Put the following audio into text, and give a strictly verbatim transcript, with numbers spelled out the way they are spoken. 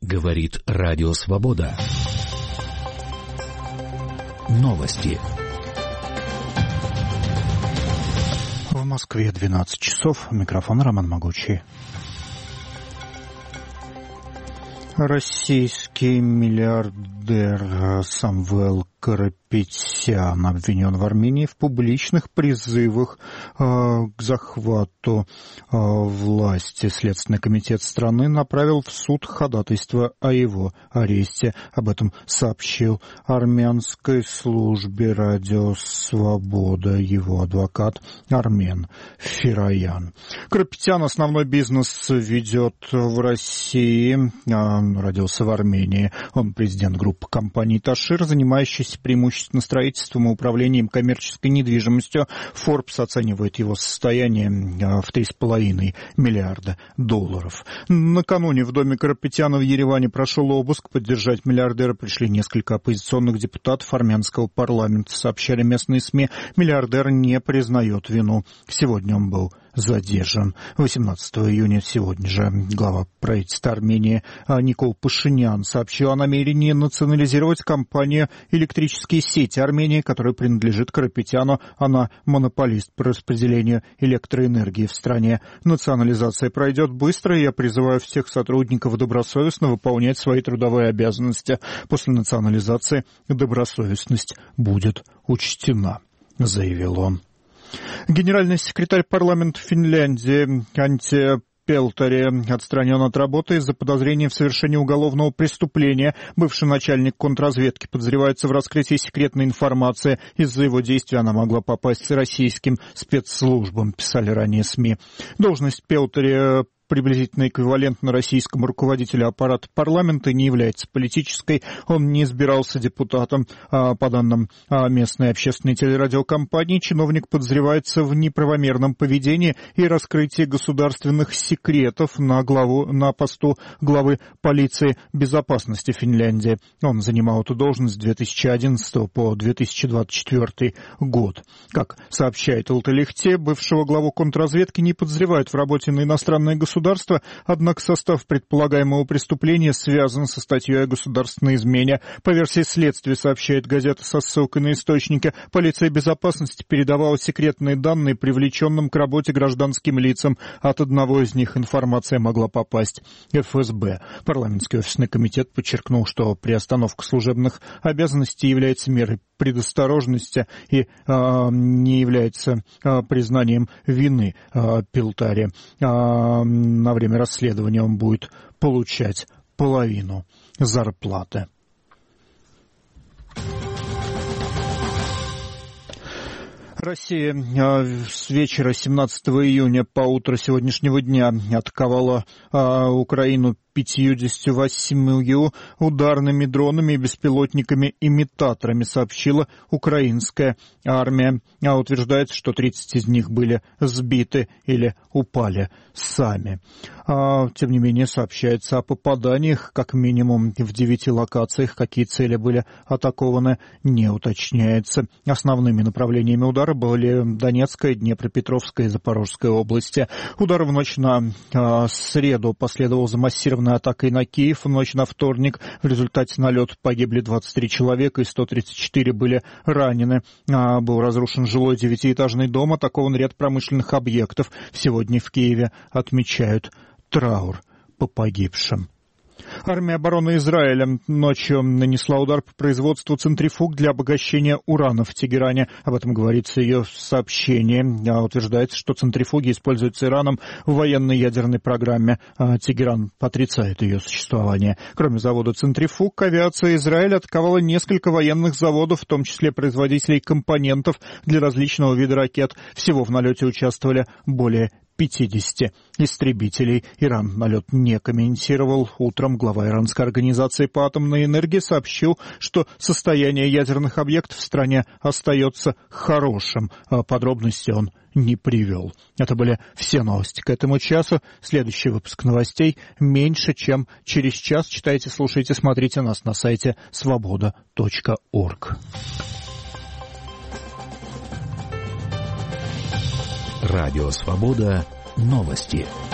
Говорит Радио Свобода. Новости. В Москве двенадцать часов. Микрофон Роман Могучий. Российский миллиардер Самвел Карапетян обвинен в Армении в публичных призывах э, к захвату э, власти. Следственный комитет страны направил в суд ходатайство о его аресте. Об этом сообщил армянской службе Радио Свобода его адвокат Армен Фироян. Карапетян основной бизнес ведет в России. Он родился в Армении. Он президент группы компаний «Ташир», занимающийся преимущественно строительством и управлением коммерческой недвижимостью. Forbes оценивает его состояние в три с половиной миллиарда долларов. Накануне в доме Карапетяна в Ереване прошел обыск. Поддержать миллиардера пришли несколько оппозиционных депутатов армянского парламента. Сообщали местные СМИ, миллиардер не признает вину. Сегодня он был задержан. восемнадцатого июня сегодня же глава правительства Армении Никол Пашинян сообщил о намерении национализировать компанию «Электрические сети Армении», которая принадлежит Карапетяну. Она монополист по распределению электроэнергии в стране. Национализация пройдет быстро, и я призываю всех сотрудников добросовестно выполнять свои трудовые обязанности. После национализации добросовестность будет учтена, заявил он. Генеральный секретарь парламента Финляндии Анти Пелтари отстранен от работы из-за подозрения в совершении уголовного преступления. Бывший начальник контрразведки подозревается в раскрытии секретной информации. Из-за его действий она могла попасть российским спецслужбам, писали ранее СМИ. Должность Пелтари приблизительно эквивалентно российскому руководителю аппарата парламента, не является политической. Он не избирался депутатом. По данным местной общественной телерадиокомпании, чиновник подозревается в неправомерном поведении и раскрытии государственных секретов на, главу, на посту главы полиции безопасности Финляндии. Он занимал эту должность с две тысячи одиннадцатого по две тысячи двадцать четвёртый год. Как сообщает Илталихте, бывшего главу контрразведки не подозревают в работе на иностранное государство. Государства, однако состав предполагаемого преступления связан со статьей о государственной измене. По версии следствия, сообщает газета со ссылкой на источники, полиция безопасности передавала секретные данные привлеченным к работе гражданским лицам. От одного из них информация могла попасть эф эс бэ. Парламентский офисный комитет подчеркнул, что приостановка служебных обязанностей является мерой предосторожности и а, не является а, признанием вины а, Пелтари. А, на время расследования он будет получать половину зарплаты. Россия с вечера семнадцатого июня по утро сегодняшнего дня атаковала а, Украину пятьюдесятью восьмью ударными дронами, беспилотниками, имитаторами, сообщила украинская армия. А утверждается, что тридцать из них были сбиты или упали сами. А, тем не менее, сообщается о попаданиях, как минимум в девяти локациях. Какие цели были атакованы, не уточняется. Основными направлениями удара были Донецкая, Днепропетровская и Запорожская области. Удар в ночь на а, среду последовал за массированной атакой на Киев. В ночь на вторник в результате налета погибли двадцать три человека и сто тридцать четыре были ранены. А, был разрушен жилой девятиэтажный дом, атакован ряд промышленных объектов. Сегодня в Киеве отмечают траур по погибшим. Армия обороны Израиля ночью нанесла удар по производству центрифуг для обогащения урана в Тегеране. Об этом говорится в ее сообщении. Утверждается, что центрифуги используются Ираном в военной ядерной программе. Тегеран отрицает ее существование. Кроме завода центрифуг, авиация Израиля атаковала несколько военных заводов, в том числе производителей компонентов для различного вида ракет. Всего в налете участвовали более пятьдесят истребителей. Иран налет не комментировал. Утром глава иранской организации по атомной энергии сообщил, что состояние ядерных объектов в стране остается хорошим. Подробности он не привел. Это были все новости к этому часу. Следующий выпуск новостей меньше, чем через час. Читайте, слушайте, смотрите нас на сайте свобода точка орг. Радио Свобода. Новости.